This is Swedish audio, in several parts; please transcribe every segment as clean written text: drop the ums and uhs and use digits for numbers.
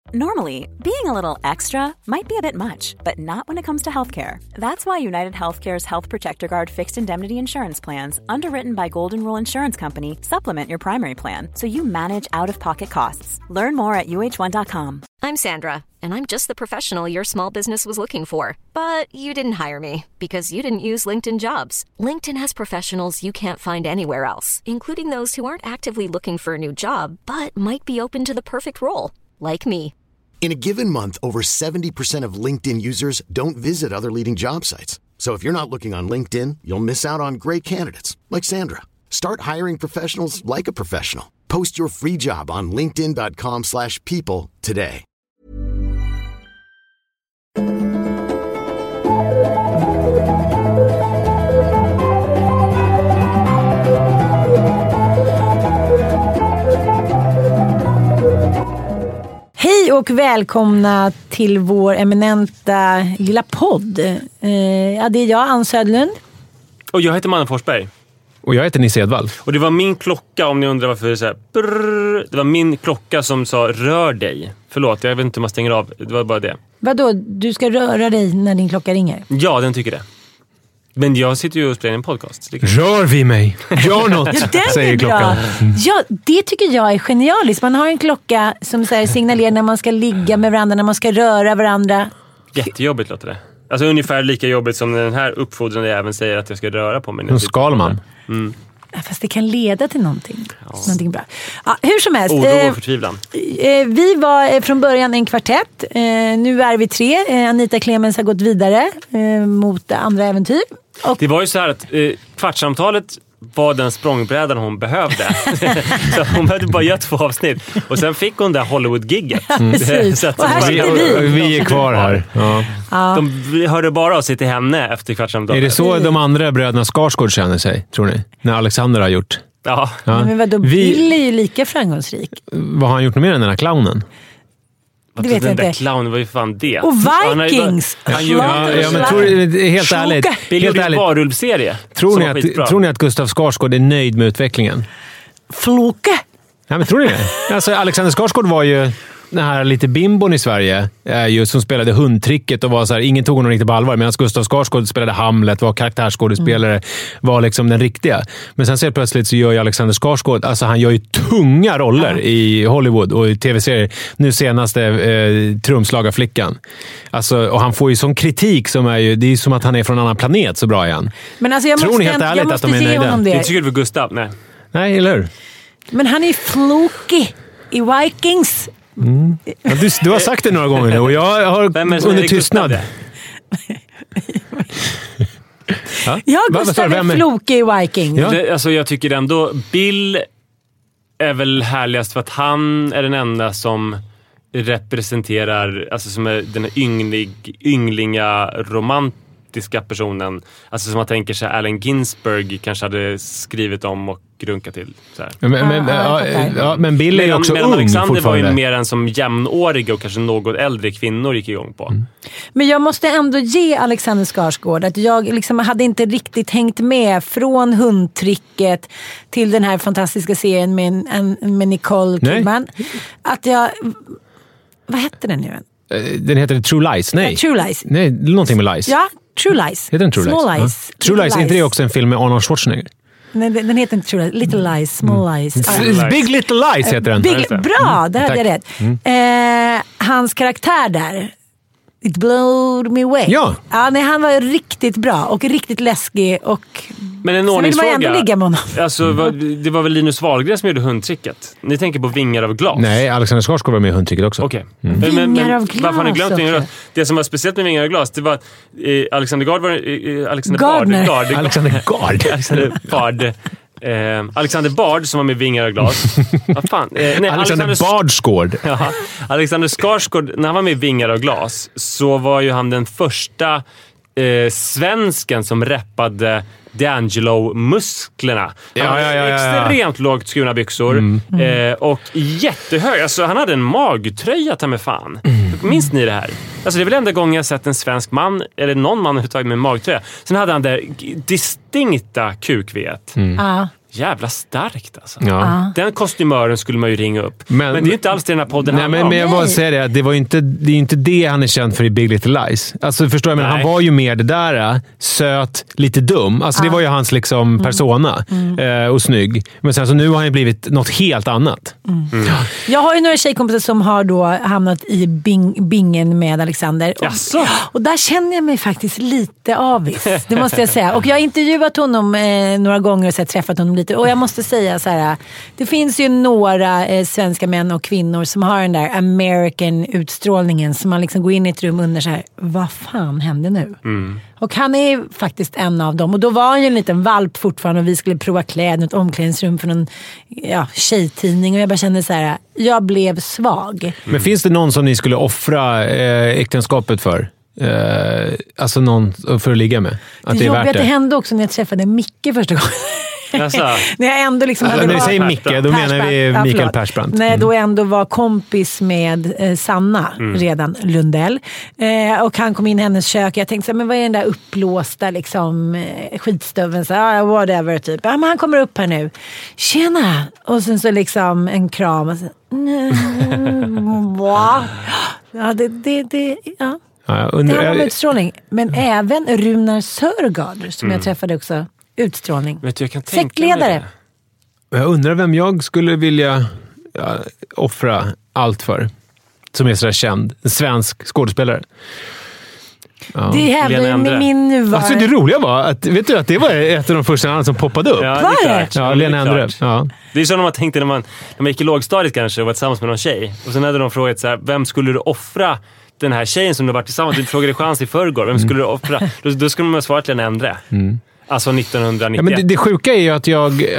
Normally, being a little extra might be a bit much, but not when it comes to healthcare. That's why United Healthcare's Health Protector Guard fixed indemnity insurance plans, underwritten by Golden Rule Insurance Company, supplement your primary plan so you manage out-of-pocket costs. Learn more at uh1.com. I'm Sandra, and I'm just the professional your small business was looking for. But you didn't hire me because you didn't use LinkedIn Jobs. LinkedIn has professionals you can't find anywhere else, including those who aren't actively looking for a new job, but might be open to the perfect role, like me. In a given month, over 70% of LinkedIn users don't visit other leading job sites. So if you're not looking on LinkedIn, you'll miss out on great candidates like Sandra. Start hiring professionals like a professional. Post your free job on linkedin.com/people today. Hej och välkomna till vår eminenta lilla podd. Ja, det är jag, Ann Södlund. Och jag heter Manne Forsberg. Och jag heter Nisse Edvall. Och det var min klocka, om ni undrar varför det är så här, brrr, det var min klocka som sa rör dig. Förlåt, jag vet inte hur man stänger av. Det var bara det. Vadå? Du ska röra dig när din klocka ringer? Ja, den tycker det. Men jag sitter ju och spelar en podcast. Rör vi mig? Gör något, säger klockan. Ja, det tycker jag är genialiskt. Man har en klocka som så här signalerar när man ska ligga med varandra, när man ska röra varandra. Jättejobbigt låter det. Alltså ungefär lika jobbigt som den här uppfordrande även säger att jag ska röra på mig. Nu skal man. Mm. Ja, fast det kan leda till någonting. Ja. Någonting bra. Ja, hur som helst. Oro och förtvivlan. Vi var från början en kvartett. Nu är vi 3. Anita Clemens har gått vidare mot andra äventyr. Och det var ju så här att kvartssamtalet var den språngbrädan hon behövde. Så hon behövde bara göra 2 avsnitt. Och sen fick hon det Hollywood-gigget. Så att och här sitter vi är kvar här. Ja. De hörde bara av sig till henne efter kvartssamtalet. Är det så de andra bröderna Skarsgård känner sig, tror ni? När Alexander har gjort? Ja. Men vadå, Bill är ju lika framgångsrik. Vad har han gjort mer än den här clownen? Det vet jag inte. Clown var ju fan det. Och Vikings! Men helt ärligt. Bill gjorde en varulvserie. Tror ni att Gustav Skarsgård är nöjd med utvecklingen? Floke! Ja, men tror ni det? Alltså, Alexander Skarsgård var ju den här lite bimbon i Sverige just som spelade hundtricket och var så här, ingen tog honom riktigt på allvar, medan Gustav Skarsgård spelade Hamlet, var karaktärsskådespelare, var liksom den riktiga. Men sen så plötsligt så gör ju Alexander Skarsgård, alltså han gör ju tunga roller i Hollywood och i tv-serier. Nu senaste Trumslagarflickan. Alltså, och han får ju sån kritik som är ju, det är som att han är från en annan planet, så bra är han. Men alltså tror ni helt ärligt att de är nöjda? Det är tycker du för Gustav? Nej, eller hur? Men han är Floke i Vikings. Mm. Ja, du har sagt det några gånger nu och jag har under tystnad. Ja, Gustav är Floke i Vikings. Ja. Alltså, jag tycker ändå Bill är väl härligast för att han är den enda som representerar, alltså som är den här ynglinga romantiska personen, alltså som man tänker sig Allen Ginsberg kanske hade skrivit om och grunkat till så här. Men Bill är ju också ung Alexander var ju mer än som jämnåriga och kanske något äldre kvinnor gick igång på. Men jag måste ändå ge Alexander Skarsgård att jag liksom hade inte riktigt hängt med från hundtricket till den här fantastiska serien med Nicole Kidman. Att jag... Vad hette den nu? Den heter True Lies, nej. True Lies. Nej, någonting med Lies. Ja, True Lies. Heter den True Small Lies? Lies. Ja. True Lies, är inte det också en film med Arnold Schwarzenegger? Nej, den heter inte True Lies. Little Lies, Small Lies. Big Little Lies heter den. Bra, där hade jag rätt. Hans karaktär där, It Blowed Me Away. Ja. Nej, han var riktigt bra och riktigt läskig och... Men en ordningsfråga. Ändå ligga med honom. Alltså, det var väl Linus Wahlgren som gjorde hundtricket. Ni tänker på Vingar av glas. Nej, Alexander Skarsgård var med i hundtricket också. Okej. Vingar av glas. Varför har ni glömt Vingar av glas? Det som var speciellt med Vingar av glas, det var att Alexander Bard. Alexander Bard som var med Vingar och glas. Vad fan? Alexander Bardsgård. Ja, Alexander Skarsgård, när han var med i Vingar och glas så var ju han den första svensken som rappade D'Angelo-musklerna. Han hade extremt lågt skurna byxor och jättehög. Alltså, han hade en magtröja, ta med fan. Minns ni det här? Alltså, det är väl enda gången jag sett en svensk man eller någon man överhuvudtaget med magtröja. Sen hade han det distinkta kukvet. Jävla starkt alltså. Ja. Den kostymören skulle man ju ringa upp. Men det är ju inte alls det den här podden handlar om. Men jag bara säger det, det är inte det han är känd för i Big Little Lies. Alltså förstår jag, men han var ju mer det där, söt, lite dum. Alltså det var ju hans liksom persona. Och snygg. Men sen så nu har han blivit något helt annat. Jag har ju några tjejkompisar som har då hamnat i bingen med Alexander. Och där känner jag mig faktiskt lite avis. Det måste jag säga. Och jag har intervjuat honom några gånger och träffat honom lite. Och jag måste säga så här, det finns ju några svenska män och kvinnor som har den där American utstrålningen som man liksom går in i ett rum och undrar så här, vad fan hände nu? Och han är faktiskt en av dem. Och då var han ju en liten valp fortfarande och vi skulle prova kläder i ett omklädningsrum för någon tjejtidning. Och jag bara kände så här, jag blev svag. Men finns det någon som ni skulle offra äktenskapet för? Alltså någon för att ligga med? Att det är värt det? Det hände också när jag träffade Micke första gången. När jag ändå liksom när du säger Micke, då menar vi Mikael Persbrandt. När jag då ändå var kompis med Sanna redan Lundell. Och han kom in i hennes kök. Jag tänkte så här, men vad är den där upplåsta liksom, skitstöven? Så, whatever typ. Ja, men han kommer upp här nu. Tjena! Och sen så liksom en kram. Och så, ja, det har utstrålning. Men även Runar Sörgard som jag träffade också. Utstrålning. Vet du, jag kan tänka Sektledare. Jag undrar vem jag skulle vilja offra allt för. Som är sådär känd. En svensk skådespelare. Ja. Det hävdar med min nuvarande... Alltså det roliga var att, vet du att det var ett av de första namnen som poppade upp. Ja, det är klart. Ja, Lena Endre. Ja. Det är så man tänkte när man gick i lågstadiet kanske och var tillsammans med någon tjej. Och sen hade de frågat så här, vem skulle du offra den här tjejen som du har varit tillsammans? Du frågade chans i förrgår. Vem skulle du offra? Då skulle man svara till Lena Endre. Alltså 1991. Ja, men det sjuka är ju att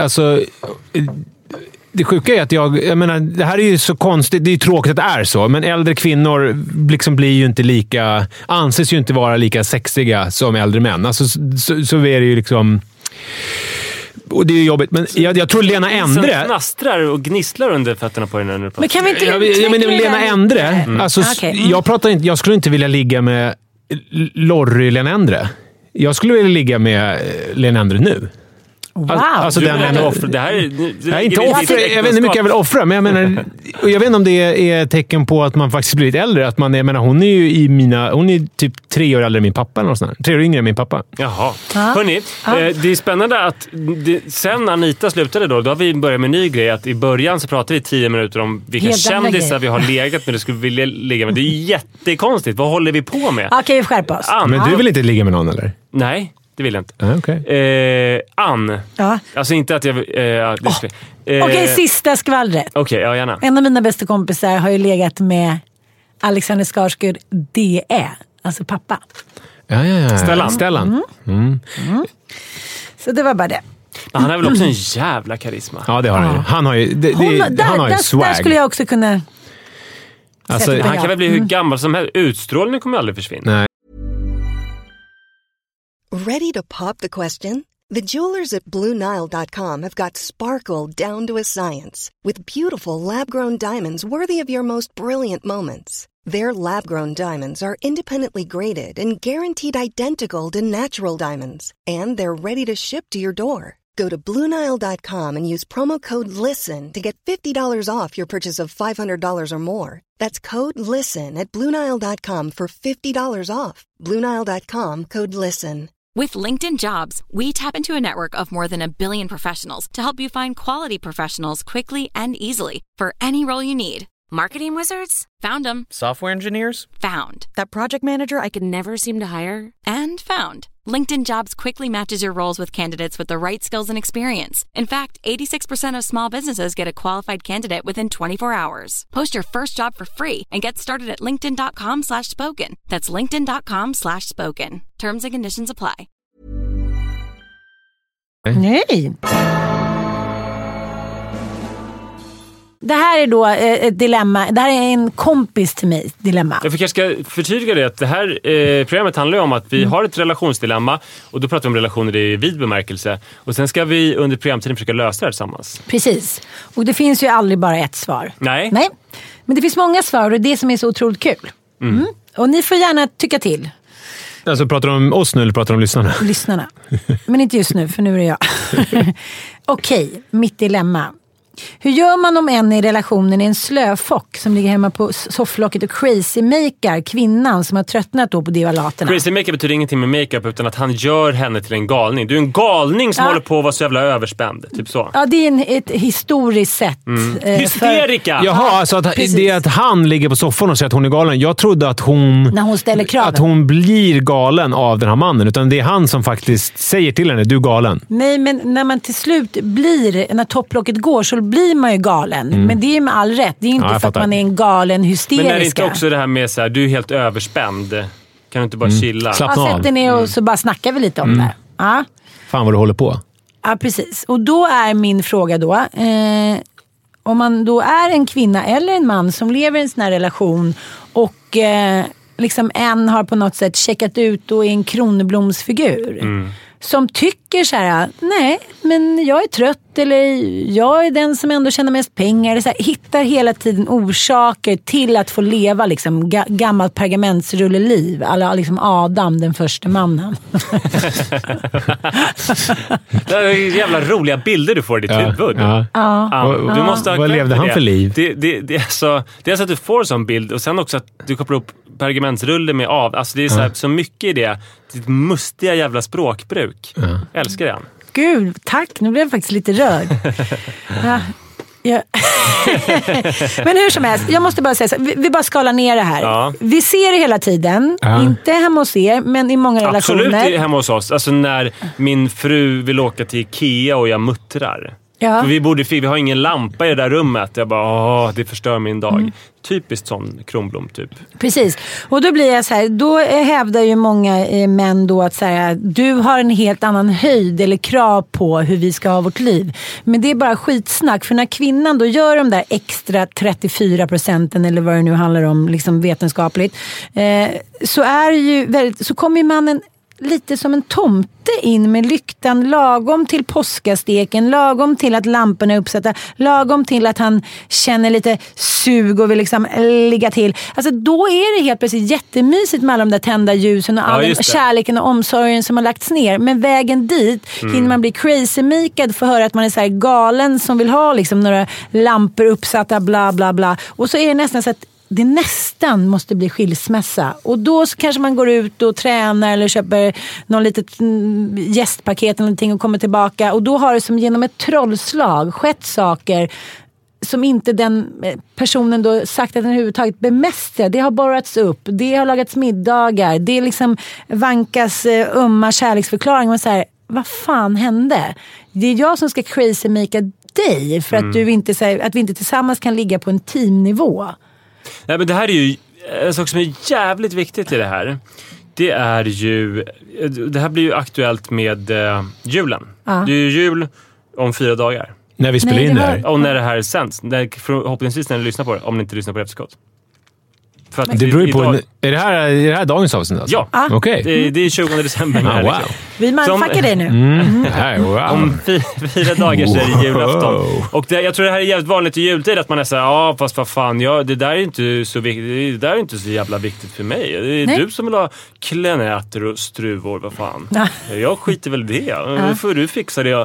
jag menar, det här är ju så konstigt, det är ju tråkigt att det är så, men äldre kvinnor liksom blir ju inte anses ju inte vara lika sexiga som äldre män. Alltså så är det ju liksom, och det är ju jobbigt, men jag tror Lena Endre som knastrar och gnisslar under fötterna på den nu. Men kan vi inte Lena Endre, alltså jag skulle inte vilja ligga med Lorry Lena Endre. Jag skulle vilja ligga med Lena Endre nu. Wow. Alltså det här inte offra. Jag vet inte hur mycket jag vill offra, men jag vet inte om det är ett tecken på att man faktiskt blivit äldre. Att man hon är ju hon är typ 3 år äldre än min pappa eller något sånt. 3 år yngre än min pappa. Jaha. Hörrni, det är spännande att sen Anita slutade då har vi börjat med en ny grej. Att i början så pratade vi 10 minuter om vilka kändisar vi har legat med och skulle vilja ligga med. Det är jättekonstigt. Vad håller vi på med? Okej, vi skärper oss. Men du vill inte ligga med någon, eller? Nej. Det vill jag inte. Okay. Ann. Ja. Alltså inte att jag... Okej, sista skvallret. Okej, ja, gärna. En av mina bästa kompisar har ju legat med Alexander Skarsgård D.E. Alltså pappa. Ja. Stellan. Så det var bara det. Men han har väl också en jävla karisma. Ja, det har han ju. Han har ju han har ju swag. Där skulle jag också kunna... Alltså, han kan väl bli hur gammal som helst. Utstrålning kommer aldrig försvinna. Nej. Ready to pop the question? The jewelers at BlueNile.com have got sparkle down to a science with beautiful lab-grown diamonds worthy of your most brilliant moments. Their lab-grown diamonds are independently graded and guaranteed identical to natural diamonds, and they're ready to ship to your door. Go to BlueNile.com and use promo code LISTEN to get $50 off your purchase of $500 or more. That's code LISTEN at BlueNile.com for $50 off. BlueNile.com, code LISTEN. With LinkedIn Jobs, we tap into a network of more than 1 billion professionals to help you find quality professionals quickly and easily for any role you need. Marketing wizards? Found them. Software engineers? Found. That project manager I could never seem to hire? And found. LinkedIn Jobs quickly matches your roles with candidates with the right skills and experience. In fact, 86% of small businesses get a qualified candidate within 24 hours. Post your first job for free and get started at linkedin.com/spoken. That's linkedin.com/spoken. Terms and conditions apply. Nej. Det här är då ett dilemma. Det här är en kompis till mig dilemma. Jag kanske ska förtydliga det att det här programmet handlar om att vi har ett relationsdilemma och då pratar vi om relationer i vid bemärkelse och sen ska vi under programtiden försöka lösa det här tillsammans. Precis. Och det finns ju aldrig bara ett svar. Nej. Men det finns många svar och det är det som är så otroligt kul. Och ni får gärna tycka till. Alltså pratar du om oss nu eller pratar du om lyssnarna? Lyssnarna. Men inte just nu, för nu är det jag. Okej, mitt dilemma. Hur gör man om en i relationen är en slöfock som ligger hemma på sofflocket och crazy-makear kvinnan som har tröttnat då på divalaterna? Crazy-maker betyder ingenting med makeup utan att han gör henne till en galning. Du är en galning som håller på att vara så jävla överspänd. Typ så. Ja, det är ett historiskt sätt. Hysterika! Jaha, alltså att det är att han ligger på soffan och säger att hon är galen. Jag trodde att när hon ställer kraven. Att hon blir galen av den här mannen. Utan det är han som faktiskt säger till henne, du är galen. Nej, men när man till slut när topplocket går så blir man ju galen. Men det är med all rätt. Det är inte för att man är en galen hysteriska. Men är det inte också det här med så här, du är helt överspänd. Kan du inte bara chilla? Slappna av. Sätter ner och så bara snackar vi lite om det. Ja. Fan vad du håller på. Ja, precis. Och då är min fråga då. Om man då är en kvinna eller en man som lever i en sån här relation och liksom en har på något sätt checkat ut och är en kronblomsfigur. Som tycker så här: nej, men jag är trött eller jag är den som ändå tjänar mest pengar. Eller så här, hittar hela tiden orsaker till att få leva liksom gammalt pergamentsrulleliv. Alla liksom Adam, den första mannen. Det är jävla roliga bilder du får i ditt huvud. Du måste ha vad levde han för liv? Det är så att du får en sån bild och sen också att du kopplar upp pergamentsrulle med av. Alltså det är så, här, så mycket i det. Ditt mustiga jävla språkbruk. Jag älskar den. Gud, tack. Nu blev jag faktiskt lite rörd. Men hur som helst, jag måste bara säga så, vi bara skalar ner det här. Ja. Vi ser det hela tiden. Inte hemma hos er, men i många relationer. Absolut hemma hos oss. Alltså när min fru vill åka till Ikea och jag muttrar. Ja. Vi har ingen lampa i det där rummet. Jag bara, det förstör min dag. Typiskt sån Kronblom typ. Precis. Och då blir jag så här, då hävdar ju många män då att säga, du har en helt annan höjd eller krav på hur vi ska ha vårt liv. Men det är bara skitsnack. För när kvinnan då gör de där extra 34% eller vad det nu handlar om liksom vetenskapligt, så är ju så kommer ju mannen lite som en tomte in med lyktan lagom till påskasteken, lagom till att lamporna är uppsatta, lagom till att han känner lite sug och vill liksom ligga till. Alltså då är det helt plötsligt jättemysigt med alla de där tända ljusen och all den kärleken och omsorgen som har lagts ner. Men vägen dit hinner man bli crazy-makad för att höra att man är så här galen som vill ha liksom några lampor uppsatta, bla bla bla. Och så är det nästan så att det nästan måste bli skilsmässa. Och då så kanske man går ut och tränar eller köper någon litet gästpaket eller någonting och kommer tillbaka. Och då har det som genom ett trollslag skett saker som inte den personen då sagt att den överhuvudtaget bemästrar. Det har borrats upp, det har lagats middagar, det är liksom vankas kärleksförklaring. Och så här, vad fan hände? Det är jag som ska crazy-makea dig för att att vi inte tillsammans kan ligga på en teamnivå. Nej, men det här är ju en sak som är jävligt viktigt i det här. Det här blir ju aktuellt med julen. Det är ju jul om 4 dagar. När vi spelar in det här. Och när det här sänds. Förhoppningsvis när ni lyssnar på det. Om ni inte lyssnar på efterskott. För att det beror ju på. Är det här dagens avsnitt alltså? Ja. Okay. Det är 20 december. Wow. Liksom. Vi manfackar det nu. Wow. Om 4 dagar så är det julafton. Och jag tror det här är jävligt vanligt i jultid att man är såhär, fast vad fan, det där är inte så viktigt. Det där är inte så jävla viktigt för mig. Det är du som vill ha klänäter och struvor, vad fan. Jag skiter väl det. För du fixar det.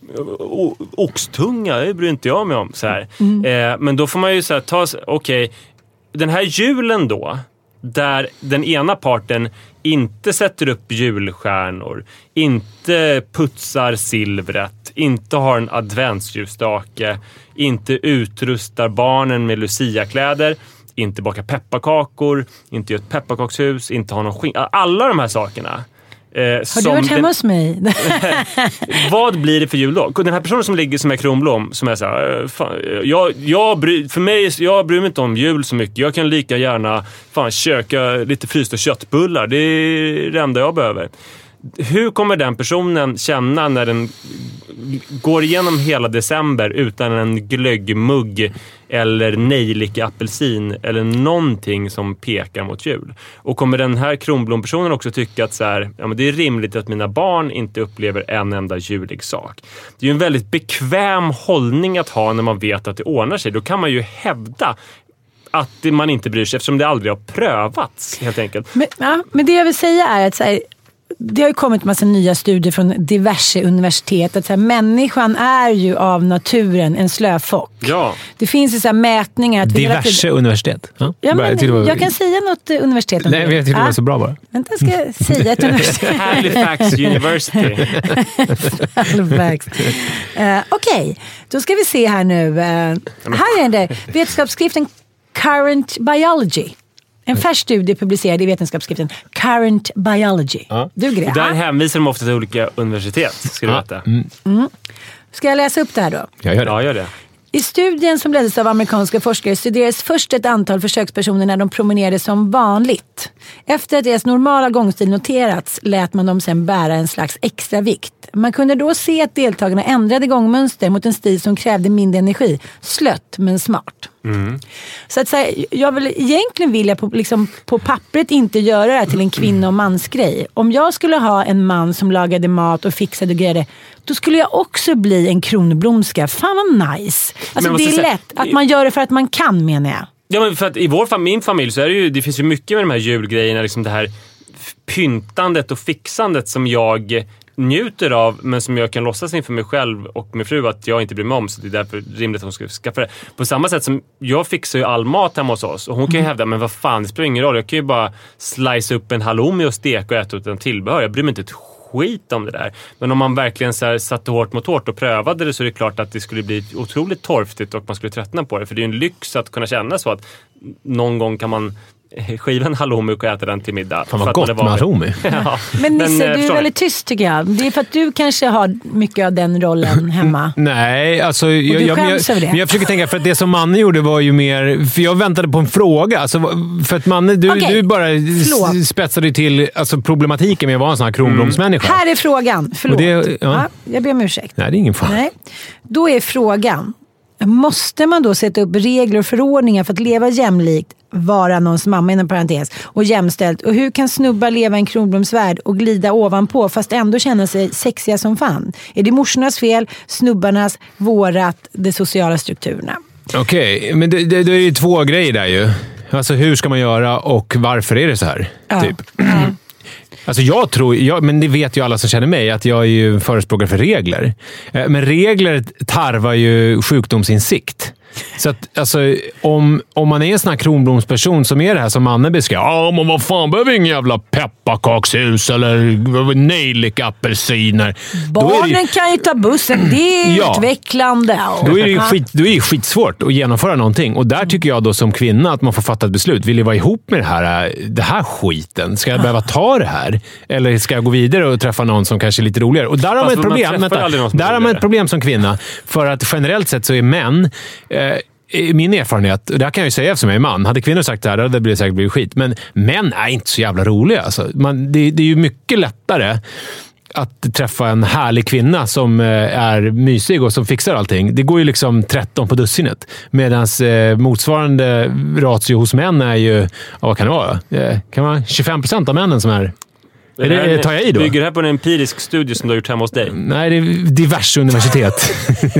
Oxtunga, det bryr inte jag mig om. Så här. Men då får man ju så här, okej, den här julen då, där den ena parten inte sätter upp julstjärnor, inte putsar silvret, inte har en adventsljusstake, inte utrustar barnen med luciakläder, inte bakar pepparkakor, inte gör ett pepparkakshus, inte har någon skinka. Alla de här sakerna. Har du varit hemma hos mig? Vad blir det för jul då? Den här personen som ligger som är Kronblom, som är så här, fan, jag bryr mig inte om jul så mycket. Jag kan lika gärna köka lite frysta köttbullar. Det är det enda jag behöver. Hur kommer den personen känna när den går igenom hela december utan en glöggmugg eller nejlika apelsin eller någonting som pekar mot jul? Och kommer den här Kronblom-personen också tycka att så här, men det är rimligt att mina barn inte upplever en enda julig sak? Det är ju en väldigt bekväm hållning att ha när man vet att det ordnar sig. Då kan man ju hävda att man inte bryr sig eftersom det aldrig har prövats helt enkelt. Men det jag vill säga är att så här, det har ju kommit massa nya studier från diverse universitet att så här, människan är ju av naturen en slöfock. Ja. Det finns ju så här mätningar att diverse universitet. Ja, men jag kan säga något universitet om det. Nej, jag tyckte det var så bra bara. Vänta, jag ska säga ett universitet. Halifax University. Halifax. Okej, då ska vi se här nu. Här är det vetenskapsskriften Current Biology. En färsk studie publicerad i vetenskapsskriften Current Biology. Duger det? Där hänvisar de ofta till olika universitet, ska du veta. Ska jag läsa upp det här då? Jag gör det. Ja, gör det. I studien som leddes av amerikanska forskare studerades först ett antal försökspersoner när de promenerade som vanligt. Efter att deras normala gångstil noterats lät man dem sen bära en slags extra vikt. Man kunde då se att deltagarna ändrade gångmönster mot en stil som krävde mindre energi. Slött men smart. Så att säga, jag vill egentligen vilja på pappret inte göra det här till en kvinna- och mansgrej. Om jag skulle ha en man som lagade mat och fixade och grejade, då skulle jag också bli en kronblomska. Fan vad nice. Alltså det är lätt att man gör det för att man kan, menar jag. Ja, men för att i min familj så är det ju, det finns ju mycket med de här julgrejerna, liksom det här pyntandet och fixandet som jag njuter av, men som jag kan låtsas inför mig själv och min fru att jag inte bryr mig om, så det är därför rimligt att hon ska skaffa det. På samma sätt som jag fixar ju all mat hemma hos oss, och hon kan ju hävda, men vad fan, det spelar ingen roll, jag kan ju bara slice upp en halloumi och steka och äta utan tillbehör, jag bryr mig inte ett skit om det där. Men om man verkligen så här satte hårt mot hårt och prövade det, så är det klart att det skulle bli otroligt torftigt och man skulle tröttna på det, för det är ju en lyx att kunna känna så att någon gång kan man skiva en halloumi och äta den till middag. Fan vad gott med halloumi. Ja. Men Nisse, du är väldigt tyst tycker jag. Det är för att du kanske har mycket av den rollen hemma. Nej, alltså jag försöker tänka, för att det som Manne gjorde var ju mer, för jag väntade på en fråga. Alltså, för att Manne, du bara spetsade till alltså, problematiken med att vara en sån här kronblomsmänniska. Här är frågan. Förlåt. Jag ber om ursäkt. Nej, det är ingen fara. Nej. Då är frågan, måste man då sätta upp regler och förordningar för att leva jämlikt, vara någons mamma inom parentes och jämställt? Och hur kan snubbar leva en kronblomsvärld och glida ovanpå fast ändå känna sig sexiga som fan? Är det morsornas fel, snubbarnas, vårat, de sociala strukturerna? Okej, men det är ju två grejer där ju. Alltså hur ska man göra och varför är det så här? Typ. Alltså jag tror, men det vet ju alla som känner mig, att jag är ju förespråkare för regler. Men regler tarvar ju sjukdomsinsikt. Så att, alltså, om man är en sån här kronblomsperson som är det här som Manne beskrev, men vad fan, behöver ingen jävla pepparkakshus eller nejlikapelsiner. Barnen kan ju ta bussen, det är utvecklande. Då är det skitsvårt att genomföra någonting. Och där tycker jag då som kvinna att man får fatta ett beslut. Vill jag vara ihop med det här skiten? Ska jag behöva ta det här? Eller ska jag gå vidare och träffa någon som kanske är lite roligare? Och där har man ett problem. Där har man ett problem som kvinna. För att generellt sett så är män, min erfarenhet, och det här kan jag ju säga eftersom jag är man, hade kvinnor sagt det här, då hade det säkert blivit skit. Men män är inte så jävla roliga. Alltså. Det är ju mycket lättare att träffa en härlig kvinna som är mysig och som fixar allting. Det går ju liksom 13 på dussinet. Medan motsvarande ratio hos män är ju, vad kan det vara? Kan vara 25% av männen som är... tar jag i då? Bygger det här på en empirisk studie som du har gjort hemma hos dig? Nej, det är diverse universitet.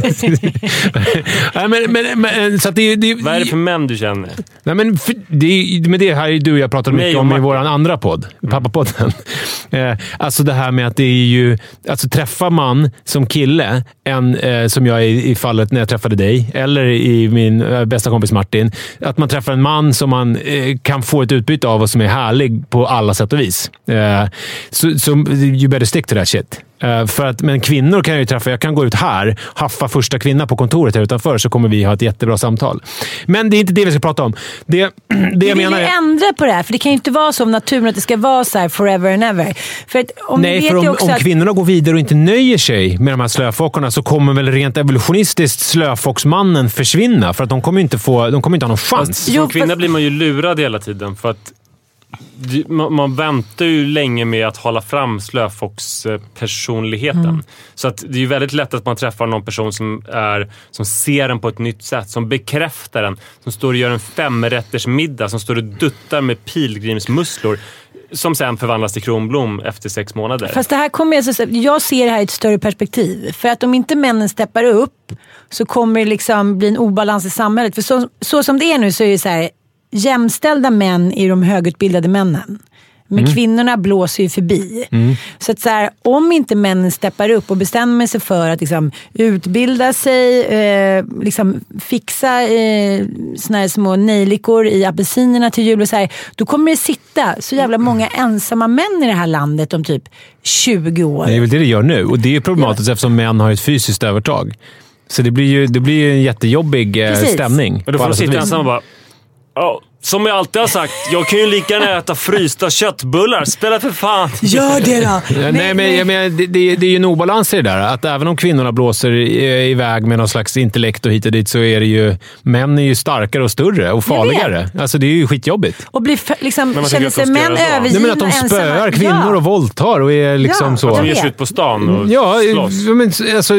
men, så att vad är det för män du känner? Nej, men det här är du och jag pratade mycket om i vår andra podd, Pappapodden. Alltså det här med att det är ju, alltså träffar man som kille, som jag i fallet när jag träffade dig, eller i min bästa kompis Martin, att man träffar en man som man kan få ett utbyte av och som är härlig på alla sätt och vis. Så you better stick to that shit. Men kvinnor kan jag ju träffa. Jag kan gå ut här, haffa första kvinna på kontoret här utanför, så kommer vi ha ett jättebra samtal. Men det är inte det vi ska prata om. Det jag menar är... ändra på det här, för det kan ju inte vara så om naturen att det ska vara så här forever and ever. För att om kvinnorna går vidare och inte nöjer sig med de här slöfockorna, så kommer väl rent evolutionistiskt slöfocksmannen försvinna, för att de kommer inte ha någon chans. Som kvinna blir man ju lurad hela tiden, för att man väntar ju länge med att hålla fram slöfockspersonligheten. Så att det är ju väldigt lätt att man träffar någon person som ser den på ett nytt sätt, som bekräftar den, som står och gör en 5-rätters middag, som står och duttar med pilgrimsmusslor, som sen förvandlas till kronblom efter 6 månader. Fast det här jag ser det här i ett större perspektiv. För att om inte männen steppar upp, så kommer det liksom bli en obalans i samhället. För så som det är nu, så är det så här, jämställda män är de högutbildade männen. Men kvinnorna blåser ju förbi. Så att så här, om inte männen steppar upp och bestämmer sig för att liksom, utbilda sig, liksom, fixa såna här små nejlikor i apelsinerna till jul och så här, då kommer det sitta så jävla många ensamma män i det här landet om typ 20 år. Det är väl det gör nu. Och det är problematiskt eftersom män har ett fysiskt övertag. Så det blir ju en jättejobbig stämning. Och då får de sitta ensam och bara... Som jag alltid har sagt, jag kan ju lika gärna äta frysta köttbullar. Spela för fan. Gör det då! Nej, men det är ju en obalans i det där. Att även om kvinnorna blåser iväg med någon slags intellekt och hit och dit så är det ju... Män är ju starkare och större och farligare. Alltså det är ju skitjobbigt. Och blir liksom, känner sig män övergivna. Nej, men att de spöar kvinnor och våldtar och är liksom så... De ger sig ut på stan och slåss. Men alltså...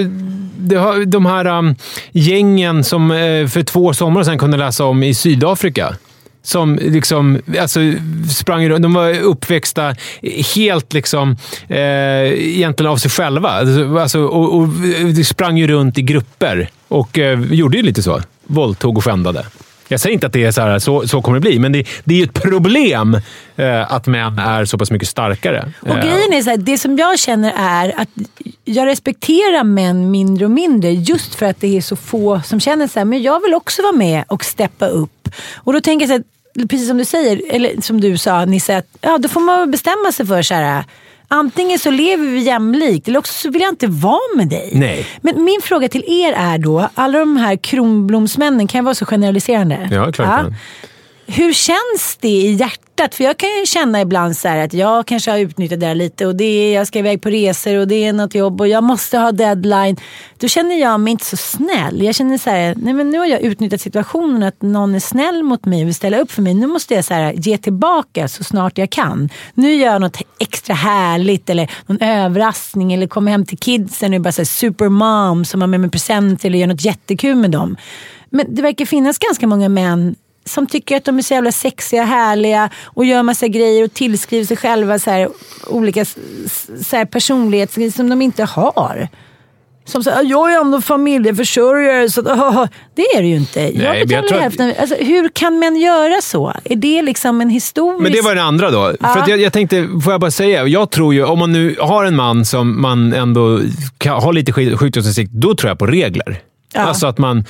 De här gängen som för 2 somrar sedan kunde läsa om i Sydafrika som liksom alltså sprang runt, de var uppväxta helt liksom egentligen av sig själva alltså, och sprang ju runt i grupper och gjorde ju lite så, våldtog och skändade. Jag säger inte att det är så kommer det bli, men det är ju ett problem att män är så pass mycket starkare. Och grejen är så här, det som jag känner är att jag respekterar män mindre och mindre just för att det är så få som känner så här, men jag vill också vara med och steppa upp. Och då tänker jag så här, precis som du säger, eller som du sa, Nisse, att då får man bestämma sig för så här, antingen så lever vi jämlikt eller också så vill jag inte vara med dig. Nej. Men min fråga till er är då, alla de här kronblomsmännen, kan jag vara så generaliserande? Ja, klart. Hur känns det i hjärtat? För jag kan ju känna ibland så här att jag kanske har utnyttjat det här lite och jag ska iväg på resor och det är något jobb och jag måste ha deadline. Då känner jag mig inte så snäll. Jag känner så här, nej men nu har jag utnyttjat situationen att någon är snäll mot mig och vill ställa upp för mig. Nu måste jag så här, ge tillbaka så snart jag kan. Nu gör jag något extra härligt eller någon överraskning eller kommer hem till kidsen och är bara så här supermom som har med mig present eller gör något jättekul med dem. Men det verkar finnas ganska många män som tycker att de är så jävla sexiga, härliga och gör massa grejer och tillskriver sig själva så här, olika så här, personligheter som de inte har. Som säger, jag är ändå familjeförsörjare så att, det är det ju inte. Jag betalar hälften. Alltså, hur kan män göra så? Är det liksom en historisk... Men det var det andra då. För att jag tänkte, får jag bara säga, jag tror ju, om man nu har en man som man ändå har lite sjukdomsinsikt, då tror jag på regler. Ja. Alltså att man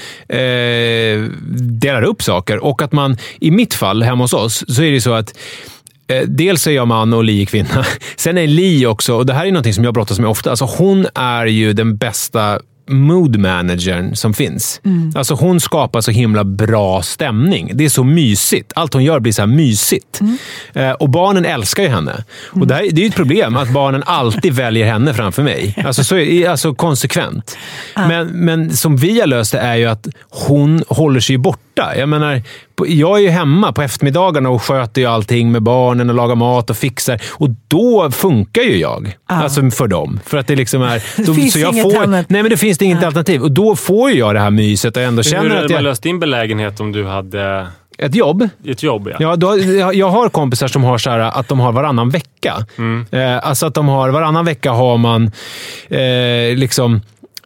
delar upp saker och att man, i mitt fall hemma hos oss, så är det så att dels är jag man och Li är kvinna. Sen är Li också, och det här är någonting som jag brottas med ofta, alltså hon är ju den bästa mood managern som finns. Alltså hon skapar så himla bra stämning. Det är så mysigt. Allt hon gör blir så här mysigt. Och barnen älskar ju henne. Och det är ju ett problem att barnen alltid väljer henne framför mig. Alltså konsekvent. Men som vi har löst det är ju att hon håller sig borta. Jag menar, jag är ju hemma på eftermiddagarna och sköter ju allting med barnen och lagar mat och fixar. Och då funkar ju jag. Alltså för dem. För att det liksom är... Det finns så jag inget får, annat. nej, men det finns inget alternativ. Och då får ju jag det här myset och ändå känner att hur hade man löst din belägenhet om du hade... Ett jobb? Ett jobb, ja. Jag har kompisar som har så här att de har varannan vecka. Alltså att de har varannan vecka har man liksom...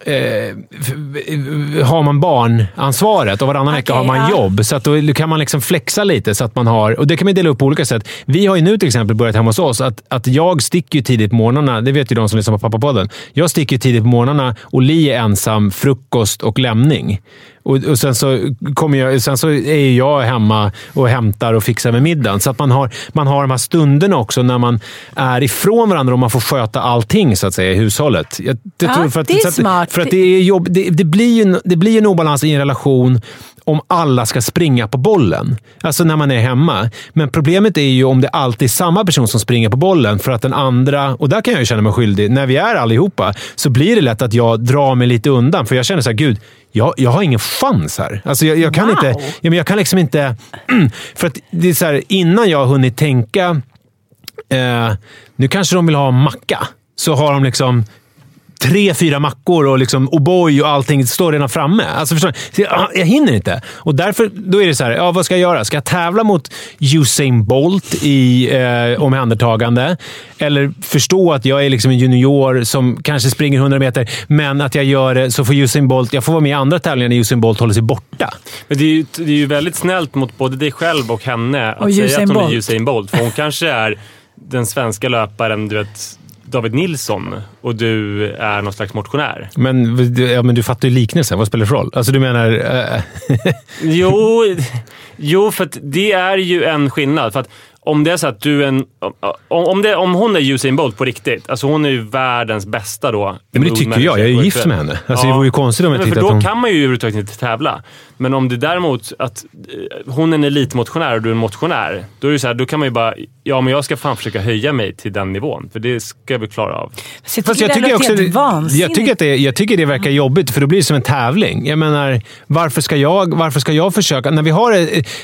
har man barnansvaret och varannan vecka har man jobb, så att då kan man liksom flexa lite så att man har, och det kan man dela upp på olika sätt. Vi har ju nu till exempel börjat hemma hos oss att jag sticker ju tidigt på morgnarna, det vet ju de som lyssnar på Pappapodden. Jag sticker ju tidigt på morgnarna och Li är ensam frukost och lämning. Och sen så är jag hemma och hämtar och fixar med middagen. Så att man har de här stunderna också när man är ifrån varandra och man får sköta allting så att säga i hushållet. Det är smart. För att det är jobb, det blir en obalans i en relation om alla ska springa på bollen. Alltså när man är hemma. Men problemet är ju om det alltid är samma person som springer på bollen för att den andra, och där kan jag ju känna mig skyldig, när vi är allihopa så blir det lätt att jag drar mig lite undan för jag känner så här, gud, jag har ingen chans här. Alltså jag kan inte, jag kan liksom inte för att det är så här, innan jag har hunnit tänka nu kanske de vill ha macka, så har de liksom 3-4 mackor och liksom O'boy och allting står redan framme. Alltså förstår du? Jag hinner inte. Och därför, då är det så här, vad ska jag göra? Ska jag tävla mot Usain Bolt i omhändertagande? Eller förstå att jag är liksom en junior som kanske springer 100 meter, men att jag gör det så får Usain Bolt, jag får vara med i andra tävlingar när Usain Bolt håller sig borta. Men det är ju väldigt snällt mot både dig själv och henne att säga att hon är Usain Bolt. För hon kanske är den svenska löparen, du vet, David Nilsson, och du är någon slags motionär. Men du fattar ju liknelsen. Vad spelar det för roll? Alltså du menar... Jo, för att det är ju en skillnad. För att om det är så att du är en... Om hon är Usain Bolt på riktigt, alltså hon är ju världens bästa då. Men det tycker jag är ju gift med henne. Alltså det vore ju konstigt om jag tittar för då kan man ju överhuvudtaget inte tävla. Men om det däremot att hon är en elitmotionär och du är en motionär, då är det så här, då kan man ju bara, men jag ska fan försöka höja mig till den nivån, för det ska jag väl klara av. Fast jag tycker också jag tycker det verkar jobbigt, för då blir det som en tävling. Jag menar, varför ska jag försöka när vi har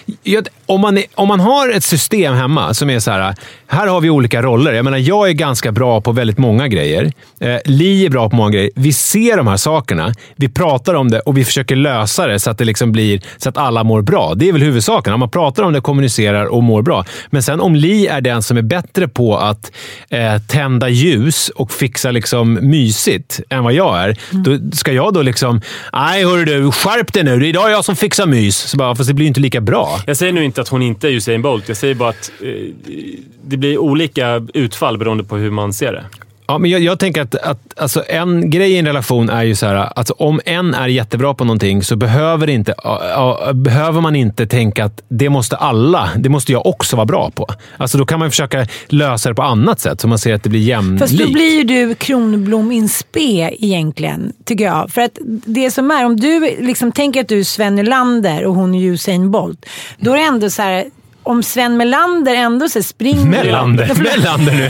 om man har ett system hemma som är så här har vi olika roller. Jag menar, jag är ganska bra på väldigt många grejer. Li är bra på många grejer. Vi ser de här sakerna, vi pratar om det och vi försöker lösa det så att det liksom blir så att alla mår bra. Det är väl huvudsaken. Om man pratar om det, kommunicerar och mår bra. Men sen om Li är den som är bättre på att tända ljus och fixa liksom mysigt än vad jag är, då ska jag då liksom, nej hörru du, skärp dig nu. Det är idag jag som fixar mys. Så bara, fast det blir inte lika bra. Jag säger nu inte att hon inte är Usain Bolt. Jag säger bara att det blir olika utfall beroende på hur man ser det. Ja, men jag tänker att alltså en grej i en relation är ju så här, alltså om en är jättebra på någonting så behöver man inte tänka att det måste jag också vara bra på. Alltså då kan man försöka lösa det på annat sätt så man ser att det blir jämlikt. Fast då blir ju du Kronblom in spe egentligen, tycker jag. För att det som är, om du liksom tänker att du är Sven Melander och hon är Usain Bolt, då är det ändå så här, om Sven Melander ändå så springer... Melander nu.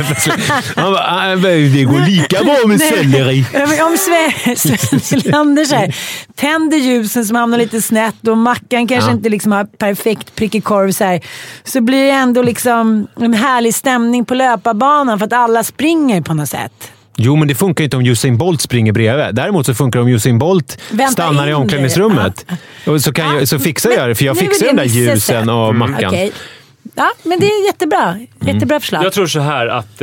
Det går lika bra med selleri. Om Sven Melander så här, tänder ljusen som hamnar lite snett och mackan kanske inte liksom har perfekt prickig korv så här, så blir det ändå liksom en härlig stämning på löparbanan för att alla springer på något sätt. Jo, men det funkar inte om Usain Bolt springer bredvid. Däremot så funkar det om Usain Bolt stannar i omklädningsrummet. Och så fixar jag det, för jag fixar de där ljusen och mackan. Okay. Ja, men det är jättebra. Jättebra förslag. Jag tror så här att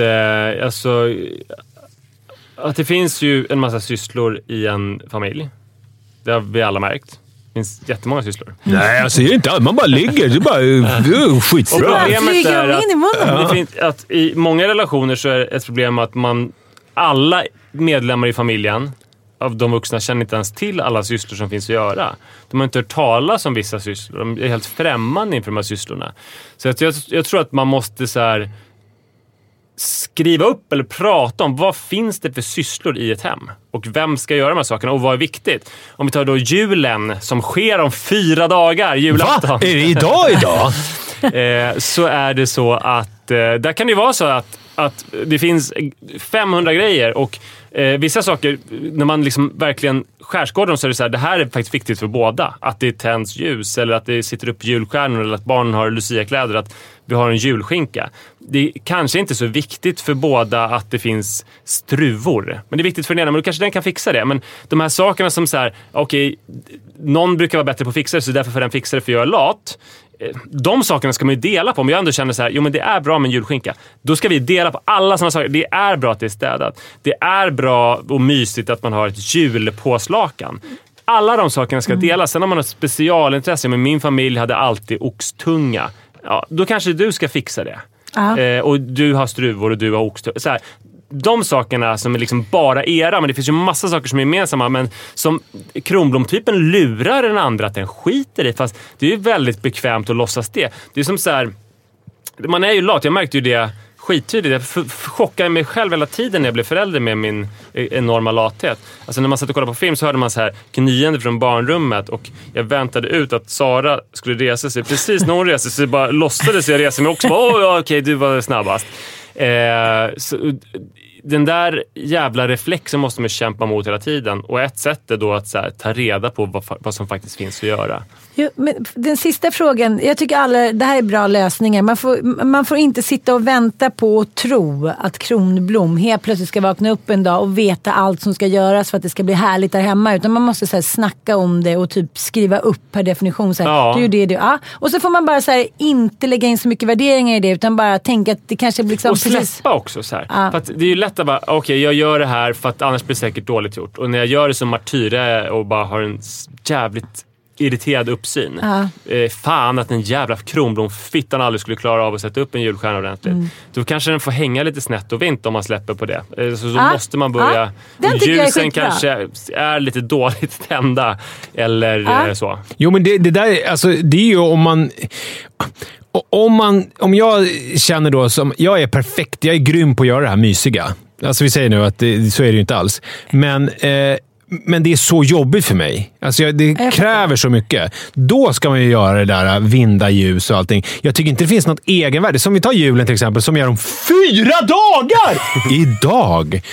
att det finns ju en massa sysslor i en familj. Det har vi alla märkt. Det finns jättemånga sysslor. Nej, jag säger inte allt. Man bara ligger. Det är bara skitbra. Problemet är att i många relationer så är det ett problem att alla medlemmar i familjen av de vuxna känner inte ens till alla sysslor som finns att göra. De har inte hört talas om vissa sysslor. De är helt främmande inför de här sysslorna. Så jag tror att man måste så här skriva upp eller prata om vad finns det för sysslor i ett hem. Och vem ska göra de här sakerna och vad är viktigt. Om vi tar då julen som sker om 4 dagar, julafton. Va? Är det idag? Så är det så att där kan det vara så att det finns 500 grejer och vissa saker, när man liksom verkligen skärskådar dem så är det så här, det här är faktiskt viktigt för båda. Att det tänds ljus eller att det sitter upp julstjärnor eller att barnen har Lucia-kläder, att vi har en julskinka. Det är kanske inte så viktigt för båda att det finns struvor. Men det är viktigt för den ena, men då kanske den kan fixa det. Men de här sakerna som så här, okej, någon brukar vara bättre på att fixa det så därför får den fixa det för jag är lat. De sakerna ska man ju dela på. Om jag ändå känner så här, men det är bra med en julskinka, då ska vi dela på alla sådana saker. Det är bra att det är städat. Det är bra och mysigt att man har ett julpåslakan. Alla de sakerna ska delas. Sen om man har ett specialintresse, men min familj hade alltid oxtunga. Ja, då kanske du ska fixa det. Och du har struvor och du har oxtunga. Så här, de sakerna som är liksom bara era, men det finns ju massa saker som är gemensamma, men som Kronblom-typen lurar den andra att den skiter i, fast det är ju väldigt bekvämt att låtsas det. Det är som så här, man är ju lat, jag märkte ju det skittydligt. Jag chockade mig själv hela tiden när jag blev förälder med min enorma lathet. Alltså när man satt och kollade på film så hörde man så här knyende från barnrummet och jag väntade ut att Sara skulle resa sig. Precis när hon reste sig bara låtsades jag resa mig också. Okej, du var snabbast. den där jävla reflexen måste man kämpa mot hela tiden. Och ett sätt är då att så här, ta reda på vad som faktiskt finns att göra. Jo, men den sista frågan, jag tycker det här är bra lösningar. Man får inte sitta och vänta på och tro att Kronblom helt plötsligt ska vakna upp en dag och veta allt som ska göras för att det ska bli härligt där hemma. Utan man måste så här, snacka om det och typ skriva upp per definition. Så här, du gör det. Ja. Och så får man bara så här, inte lägga in så mycket värderingar i det, utan bara tänka att det kanske blir liksom... Och släppa också så här. Ja. För att det är ju lätt att bara, okej, jag gör det här för att annars blir det säkert dåligt gjort. Och när jag gör det som martyr och bara har en jävligt irriterad uppsyn. Fan att en jävla Kronblom-fittan aldrig skulle klara av att sätta upp en julstjärna ordentligt. Då kanske den får hänga lite snett och vint om man släpper på det. Så då måste man börja... Ljusen kanske är lite dåligt tända. Eller så. Jo, men det där, alltså, det är ju om jag känner då som jag är perfekt, jag är grym på att göra det här mysiga. Alltså vi säger nu att så är det ju inte alls. Men det är så jobbigt för mig. Alltså det kräver så mycket. Då ska man ju göra det där vinda ljus och allting. Jag tycker inte det finns något egenvärde. Som vi tar julen till exempel, som gör om 4 dagar! Idag!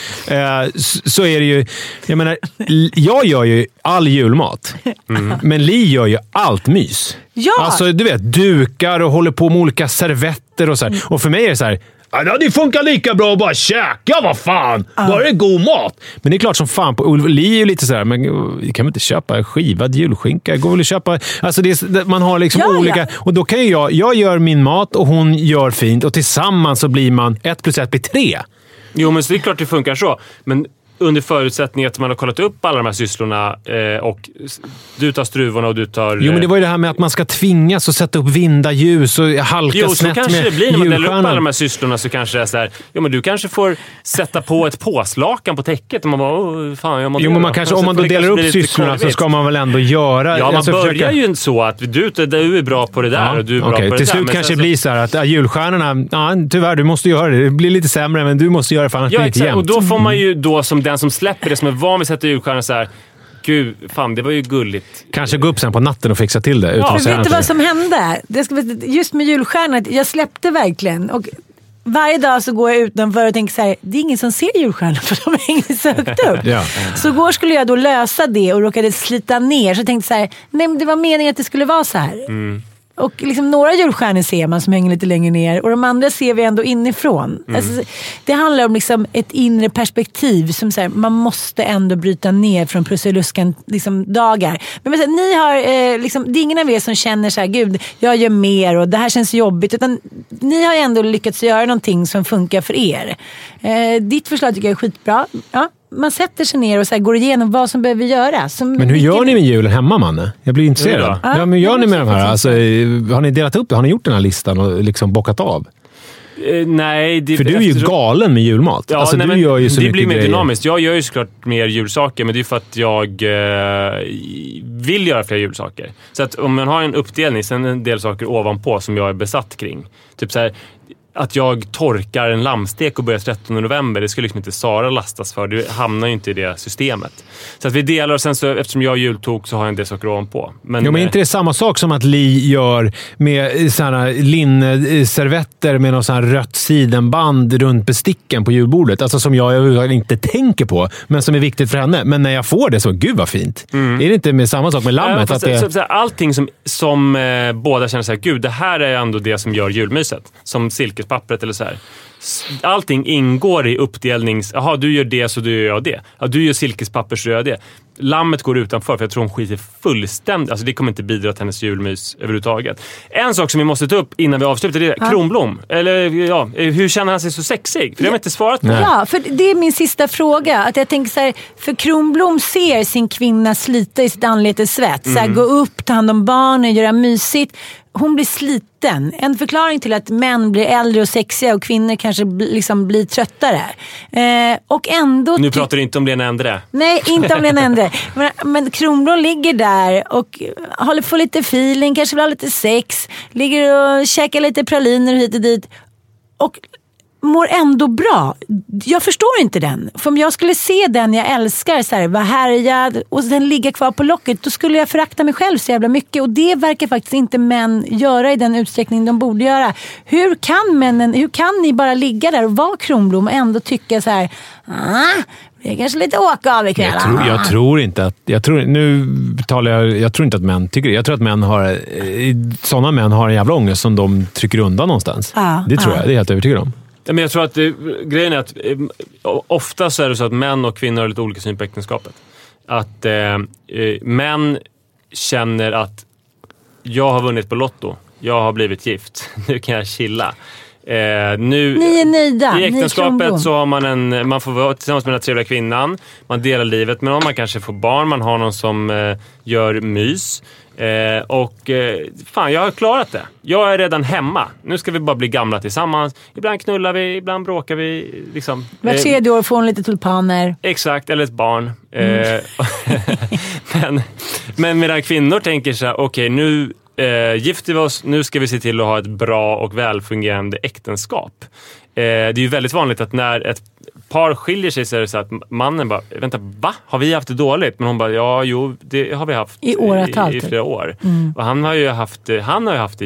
Så är det ju... Jag menar, jag gör ju all julmat. Men Li gör ju allt mys. Ja! Alltså du vet, dukar och håller på med olika servetter och så här. Och för mig är det så här... Ja, det funkar lika bra att bara käka, vad fan! Bara det är god mat. Men det är klart som fan, på Li är ju lite sådär, men kan man inte köpa skivad julskinka? Går väl att köpa... Alltså man har liksom olika... Och då kan jag gör min mat och hon gör fint. Och tillsammans så blir man 1 + 1 blir 3. Jo, men så det är klart det funkar så. Men under förutsättning att man har kollat upp alla de här sysslorna och du tar struvorna och du tar... Jo, men det var ju det här med att man ska tvingas att sätta upp vinda ljus och halka snett med julstjärnan. Jo, så kanske det blir när man delar upp alla de här sysslorna, så kanske det är så här, jo, men du kanske får sätta på ett påslakan på täcket och man bara, fan, jag måste... Jo, men man kanske, om man då delar upp sysslorna så ska man väl ändå göra... Ja, man börjar ju så att du är bra på det där och du är bra på det där. Till slut kanske det blir så här att julstjärnorna, tyvärr, du måste göra det. Det blir lite sämre, men du måste göra det, för annars blir det inte jämnt. Och då får man ju då som den som släpper det, som är van vid att sätta julstjärnor så här, gud, fan, det var ju gulligt. Kanske gå upp sen på natten och fixa till det. Ja, vet du vad som hände? Just med julstjärnor, jag släppte verkligen. Och varje dag så går jag utanför och tänker så här, det är ingen som ser julstjärnor för de är ingen så högt upp. Så igår skulle jag då lösa det och råkade slita ner. Så jag tänkte så här, nej, men det var meningen att det skulle vara så här. Och liksom några julstjärnor ser man som hänger lite längre ner. Och de andra ser vi ändå inifrån. Alltså, det handlar om liksom ett inre perspektiv. Som så här, man måste ändå bryta ner från Prussiluskan liksom, dagar. Men så här, ni har, liksom, det är ingen av er som känner så här, gud, jag gör mer och det här känns jobbigt. Utan ni har ändå lyckats göra någonting som funkar för er. Ditt förslag tycker jag är skitbra. Ja. Man sätter sig ner och så här går igenom vad som behöver göras. Men hur gör ni med julen hemma, Manne? Jag blir intresserad. Ja, men gör ni med de här? Alltså, har ni delat upp det? Har ni gjort den här listan och liksom bockat av? Nej. För du är ju galen med julmat. Ja, alltså, du gör ju så det blir mer grejer. dynamiskt. Jag gör ju såklart mer julsaker, men det är för att jag vill göra fler julsaker. Så att om man har en uppdelning, sen en del saker ovanpå som jag är besatt kring. Typ så här, att jag torkar en lammstek och börjar 13 november, det skulle liksom inte Sara lastas för. Det hamnar ju inte i det systemet. Så att vi delar, och sen så, eftersom jag jultog, så har jag en del saker ovanpå. Men inte det är samma sak som att Li gör med såna linneservetter med någon sån här rött sidenband runt besticken på julbordet. Alltså som jag inte tänker på, men som är viktigt för henne. Men när jag får det så, gud vad fint. Är det inte med samma sak med lammet? Allting som båda känner så här, gud, det här är ändå det som gör julmyset. Som silkespappret eller så här. Allting ingår i uppdelnings... Jaha, du gör det så du gör jag det. Ja, du gör silkespapper så gör jag det. Lammet går utanför, för jag tror hon skiter fullständigt. Alltså det kommer inte bidra till hennes julmys överhuvudtaget. En sak som vi måste ta upp innan vi avslutar, det är Kronblom. Eller hur känner han sig så sexig? För det har vi inte svarat på. Ja, för det är min sista fråga. Att jag tänker så här, för Kronblom ser sin kvinna slita i sitt anletes svett. Så här, gå upp, ta hand om barnen, göra mysigt. Hon blir sliten. En förklaring till att män blir äldre och sexiga och kvinnor kanske liksom blir tröttare. Och ändå... Nu pratar du inte om Lena Endre. Nej, inte om Lena Endre. Men Kronblom ligger där och håller på lite feeling, kanske vill ha lite sex. Ligger och käkar lite praliner hit och dit. Och mår ändå bra. Jag förstår inte den. För om jag skulle se den jag älskar så här, vara härjad och sen ligga kvar på locket, då skulle jag förakta mig själv så jävla mycket. Och det verkar faktiskt inte män göra i den utsträckning de borde göra. Hur kan ni bara ligga där och vara Kronblom och ändå tycka så här, det är kanske lite åka av ikväll. Jag tror inte att män tycker det. Jag tror att sådana män har en jävla ångest som de trycker undan någonstans. Det tror jag. Det är helt övertygad om. Men jag tror att grejen är att ofta så är det så att män och kvinnor har lite olika syn på äktenskapet. Att män känner att jag har vunnit på Lotto. Jag har blivit gift. Nu kan jag chilla. Ni är nöjda. I äktenskapet så har man får vara tillsammans med den trevliga kvinnan. Man delar livet med någon. Man kanske får barn. Man har någon som gör mys. Fan, jag har klarat det. Jag är redan hemma. Nu ska vi bara bli gamla tillsammans. Ibland knullar vi, ibland bråkar vi. Liksom. Var tredje år får hon lite tulpaner. Exakt, eller ett barn. Men medan kvinnor tänker så här, okej, nu gifter vi oss. Nu ska vi se till att ha ett bra och välfungerande äktenskap. Det är ju väldigt vanligt att när ett par skiljer sig så är det så att mannen bara, vänta, va? Har vi haft det dåligt? Men hon bara, det har vi haft i flera år. Och han har ju haft det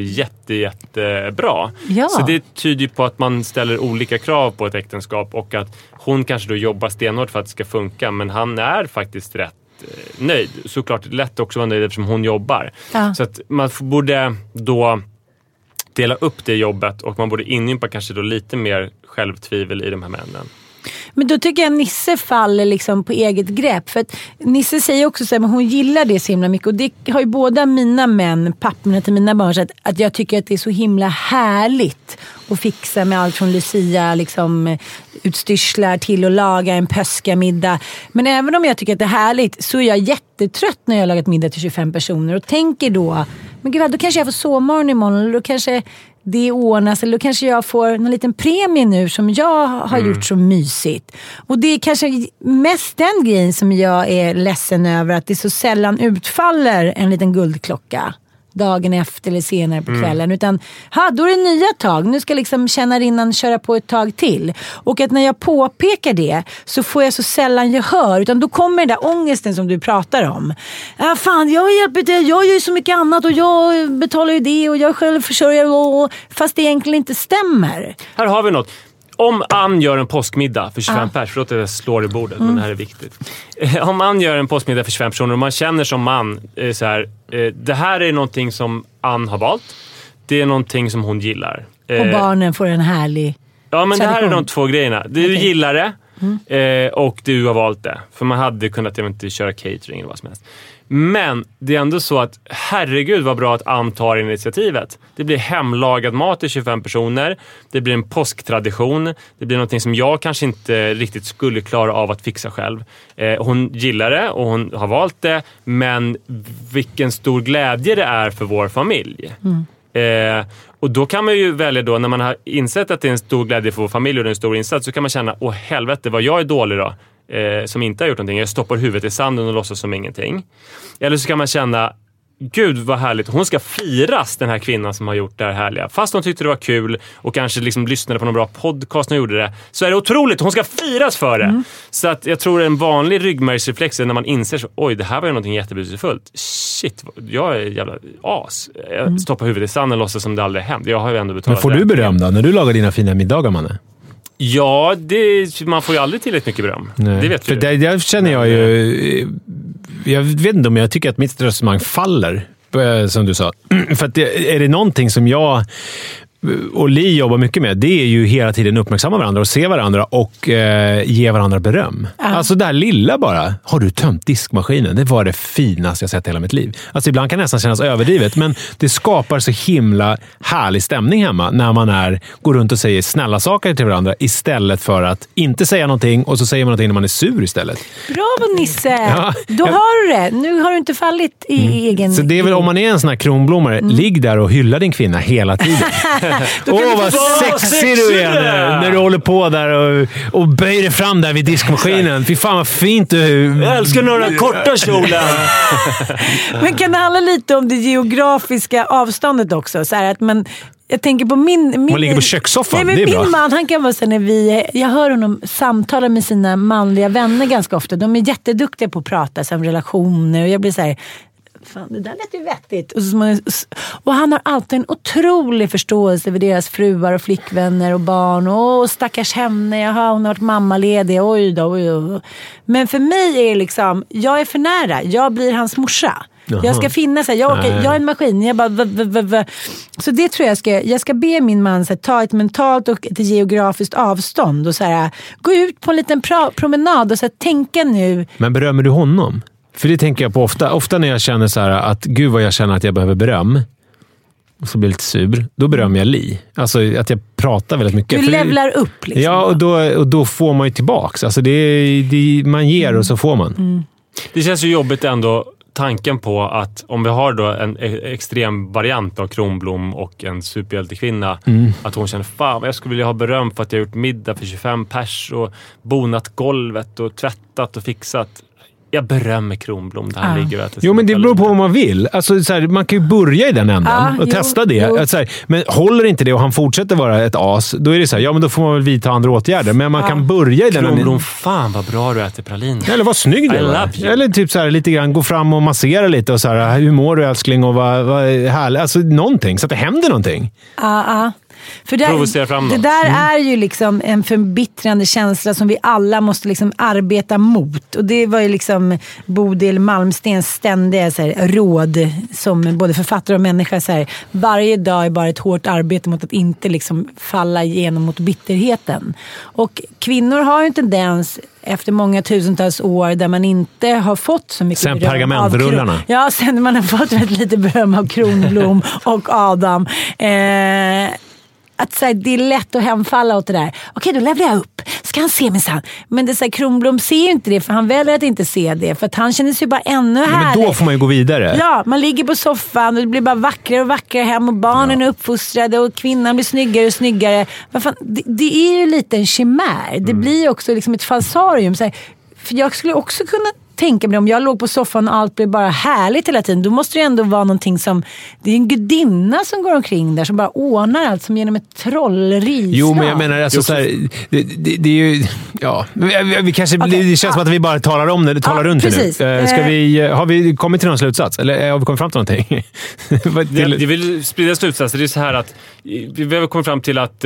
jättebra. Ja. Så det tyder ju på att man ställer olika krav på ett äktenskap och att hon kanske då jobbar stenhårt för att det ska funka, men han är faktiskt rätt nöjd. Såklart lätt också vara nöjd eftersom hon jobbar. Ja. Så att man borde då dela upp det jobbet och man borde inympa kanske då lite mer självtvivel i de här männen. Men då tycker jag Nisse faller liksom på eget grepp. För att Nisse säger också så här, men hon gillar det så himla mycket. Och det har ju båda mina män, papporna till mina barn, så att jag tycker att det är så himla härligt att fixa med allt från Lucia, liksom utstyrslar till att laga en pöskamiddag. Men även om jag tycker att det är härligt så är jag jättetrött när jag har lagat middag till 25 personer och tänker då, men gud, då kanske jag får sovmorgon imorgon, eller då kanske det ordnas, eller då kanske jag får någon liten premie nu som jag har gjort så mysigt. Och det är kanske mest den grejen som jag är ledsen över, att det så sällan utfaller en liten guldklocka dagen efter eller senare på kvällen. Utan, då är det nya tag. Nu ska liksom tjänarinnan köra på ett tag till. Och att när jag påpekar det så får jag så sällan gehör. Utan då kommer den där ångesten som du pratar om. Fan, jag hjälper dig. Jag gör ju så mycket annat och jag betalar ju det och jag själv försörjer. Fast det egentligen inte stämmer. Här har vi något. Om Ann gör en påskmiddag för 25 pers, förlåt att jag slår i bordet, men det här är viktigt. Om Ann gör en påskmiddag för 25 personer och man känner som man så här, det här är någonting som Ann har valt. Det är någonting som hon gillar. Och barnen får en härlig Ja, men tradition. Det här är de två grejerna. Du gillar det och du har valt det. För man hade kunnat köra catering eller vad som helst. Men det är ändå så att herregud vad bra att Ann tar initiativet. Det blir hemlagad mat till 25 personer. Det blir en påsktradition. Det blir någonting som jag kanske inte riktigt skulle klara av att fixa själv. Hon gillar det och hon har valt det. Men vilken stor glädje det är för vår familj. Och då kan man ju välja då, när man har insett att det är en stor glädje för vår familj och det är en stor insats, så kan man känna, åh helvete vad jag är dålig då. Som inte har gjort någonting. Jag stoppar huvudet i sanden och låtsas som ingenting. Eller så kan man känna, gud vad härligt, hon ska firas, den här kvinnan som har gjort det här härliga. Fast hon tyckte det var kul och kanske liksom lyssnade på någon bra podcast när hon gjorde det, så är det otroligt, hon ska firas för det. Så att jag tror en vanlig ryggmärgsreflex är när man inser så, oj, det här var ju någonting jättebetydelsefullt. Shit, jag är jävla as. Jag stoppar huvudet i sanden och låtsas som det aldrig hänt. Jag har ju ändå betalat. Men får du beröm då, när du lagar dina fina middagar, Manne? Ja, man får ju aldrig tillräckligt mycket beröm. Nej. Det vet för det känner jag ju. Jag vet inte om jag tycker att mitt resonemang faller, som du sa. För att är det någonting som jag och Li jobbar mycket med, det är ju hela tiden uppmärksamma varandra och se varandra och ge varandra beröm. Alltså det här lilla bara, har du tömt diskmaskinen? Det var det finaste jag sett i hela mitt liv. Alltså ibland kan det nästan kännas överdrivet, men det skapar så himla härlig stämning hemma när man går runt och säger snälla saker till varandra istället för att inte säga någonting och så säger man någonting när man är sur istället. Bravo Nisse! Ja, då har du det. Nu har du inte fallit i egen... Så det är väl, om man är en sån här kronblommare, ligg där och hylla din kvinna hela tiden. Vad sexig du är när du håller på där och böjer dig fram där vid diskmaskinen. Fy fan vad fint du... Jag älskar några korta kjolar. Men kan det handla lite om det geografiska avståndet också? Så här att Jag tänker på min man ligger på kökssoffan, nej, men det är min bra. man, han kan vara så jag hör honom samtala med sina manliga vänner ganska ofta. De är jätteduktiga på att prata om relationer och jag blir så här, fan, det där lät ju vettigt. Och han har alltid en otrolig förståelse för deras fruar och flickvänner och barn. Och stackars henne, hon har varit mammaledig, oj då. Men för mig är det liksom, jag är för nära, jag blir hans morsa. Jaha. Jag ska finnas här, jag är en maskin. Jag bara, Så det tror jag ska be min man så här, ta ett mentalt och ett geografiskt avstånd och så här, gå ut på en liten promenad och så här, tänka nu. Men berömmer du honom? För det tänker jag på ofta när jag känner så här att gud vad jag känner att jag behöver beröm och så blir jag lite sur, då berömmer jag Li. Alltså att jag pratar väldigt mycket. Du levlar upp liksom. Ja, och då får man ju tillbaks. Alltså man ger och så får man. Mm. Det känns ju jobbigt ändå, tanken på att om vi har då en extrem variant av Kronblom och en superhjältekvinna, att hon känner, fan jag skulle vilja ha beröm för att jag har gjort middag för 25 pers och bonat golvet och tvättat och fixat. Jag berömmer Kronblom där han ligger och äter. Jo, men det beror på vad man vill. Alltså, så här, man kan ju börja i den änden och testa det. Så här, men håller inte det och han fortsätter vara ett as, då är det så här, ja men då får man väl vidta andra åtgärder. Men man kan börja i den änden. Kronblom, fan vad bra du äter praliner. Eller vad snygg du är. Eller typ så här, lite grann gå fram och massera lite och så här, hur mår du älskling och vad härligt. Alltså någonting, så att det händer någonting. För det där är ju liksom en förbittrande känsla som vi alla måste liksom arbeta mot. Och det var ju liksom Bodil Malmstens ständiga så här, råd som både författare och människa. Så här, varje dag är bara ett hårt arbete mot att inte liksom falla igenom mot bitterheten. Och kvinnor har ju en tendens efter många tusentals år där man inte har fått så mycket sen pergamentrullarna. Ja, sen man har fått väldigt lite beröm av Kronblom och Adam. Att så här, det är lätt att hemfalla åt det där. Okej, då levlar jag upp. Ska han se mig sen? Men det så här, Kronblom ser ju inte det, för han väljer att inte se det. För att han känner sig bara ännu härlig. Men då får man ju gå vidare. Ja, man ligger på soffan och det blir bara vackrare och vackrare hem. Och barnen är uppfostrade och kvinnan blir snyggare och snyggare. Det är ju lite en chimär. Det blir också liksom ett falsarium. Så här, för jag skulle också kunna tänka mig om jag låg på soffan och allt blev bara härligt hela tiden. Då måste det ändå vara någonting som, det är en gudinna som går omkring där som bara ordnar allt som genom ett trollerislag. Jo, men jag menar alltså så här, det är ju, ja, vi kanske, det känns som att vi bara talar om det, talar runt precis. Det nu. Har vi kommit till någon slutsats? Eller har vi kommit fram till någonting? Det vill sprida slutsatser. Det är så här att vi har kommit fram till att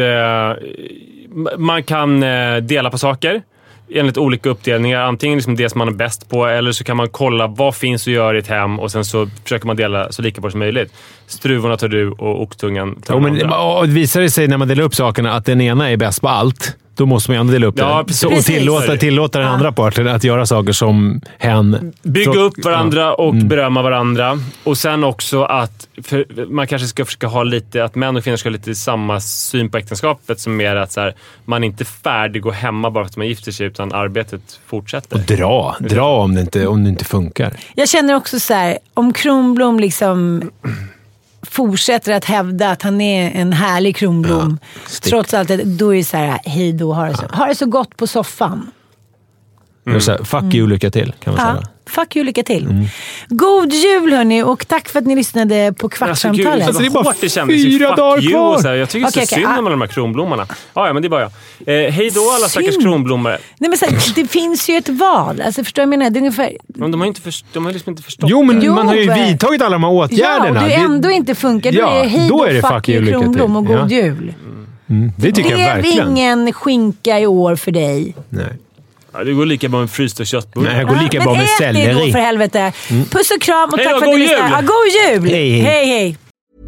man kan dela på saker enligt olika uppdelningar. Antingen liksom det som man är bäst på, eller så kan man kolla vad finns att göra i ett hem och sen så försöker man dela så lika på som möjligt. Struvorna tar du och oxtungan tar den andra. Och visar det sig när man delar upp sakerna att den ena är bäst på allt, då måste man ju ändå dela upp det. Och tillåta den andra parten att göra saker som hen. Bygga upp varandra och berömma varandra. Och sen också att man kanske ska försöka ha lite, att män och kvinnor ska ha lite samma syn på äktenskapet, som är att så här, man är inte färdig och hemma bara för att man gifter sig, utan arbetet fortsätter. Och dra om det inte funkar. Jag känner också så här, om Kronblom liksom fortsätter att hävda att han är en härlig Kronblom, trots allt, då är det så här, hej då, har det så gott på soffan. Fuck you, lycka till, kan man säga. Fuck you, lycka till. God jul hörni, och tack för att ni lyssnade på Kvartsamtalet. Alltså, det är bara 4 dagar kvar. Jag tycker det är så synd om alla de här kronblommarna. Ja, men det är bara jag. Hej då alla stackars kronblommare. Nej, men så här, det finns ju ett val. Alltså, förstår jag menar? Det är ungefär... Men de har liksom inte förstått. Jo, men man har ju vidtagit alla de här åtgärderna. Ja, och det ändå inte funkar. Då är det hej då, fuck you, kronblom och god jul. Det tycker jag verkligen. Det är ingen skinka i år för dig. Nej. Ja, det går lika bra med frysta köttbullar. Nej, det går lika bra med selleri. Men ät det då för helvete. Puss och kram och hej tack då, för att ni lyssnade. Ja, god jul! Hej.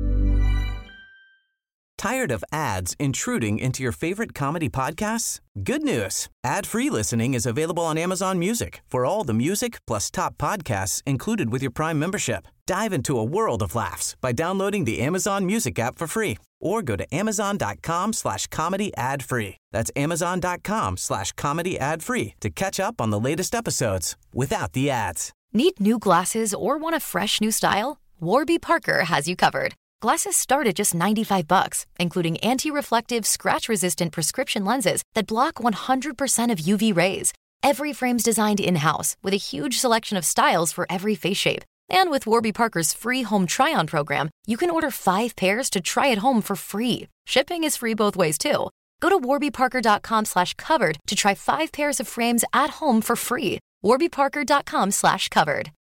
Tired of ads intruding into your favorite comedy podcasts? Good news. Ad-free listening is available on Amazon Music for all the music plus top podcasts included with your Prime membership. Dive into a world of laughs by downloading the Amazon Music app for free or go to amazon.com/comedy ad-free. That's amazon.com/comedy ad-free to catch up on the latest episodes without the ads. Need new glasses or want a fresh new style? Warby Parker has you covered. Glasses start at just $95, including anti-reflective, scratch-resistant prescription lenses that block 100% of UV rays. Every frame's designed in-house with a huge selection of styles for every face shape. And with Warby Parker's free home try-on program, you can order 5 pairs to try at home for free. Shipping is free both ways, too. Go to warbyparker.com/covered to try 5 pairs of frames at home for free. warbyparker.com/covered.